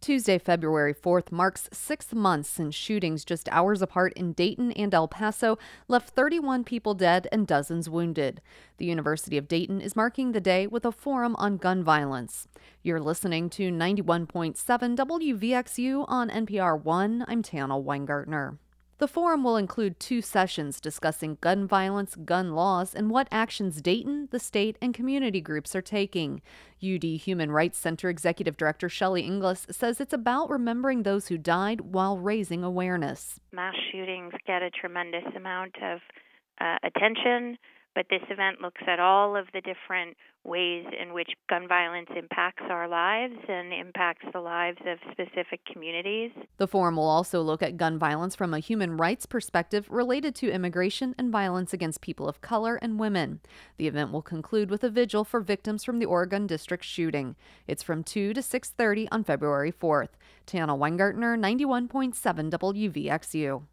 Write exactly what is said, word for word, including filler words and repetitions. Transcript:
Tuesday, February fourth, marks six months since shootings just hours apart in Dayton and El Paso left thirty-one people dead and dozens wounded. The University of Dayton is marking the day with a forum on gun violence. You're listening to ninety-one point seven W V X U on N P R one. I'm Tana Weingartner. The forum will include two sessions discussing gun violence, gun laws, and what actions Dayton, the state, and community groups are taking. U D Human Rights Center Executive Director Shelley Inglis says it's about remembering those who died while raising awareness. Mass shootings get a tremendous amount of uh, attention, but this event looks at all of the different ways in which gun violence impacts our lives and impacts the lives of specific communities. The forum will also look at gun violence from a human rights perspective related to immigration and violence against people of color and women. The event will conclude with a vigil for victims from the Oregon District shooting. It's from two to six thirty on February fourth. Tana Weingartner, ninety-one point seven W V X U.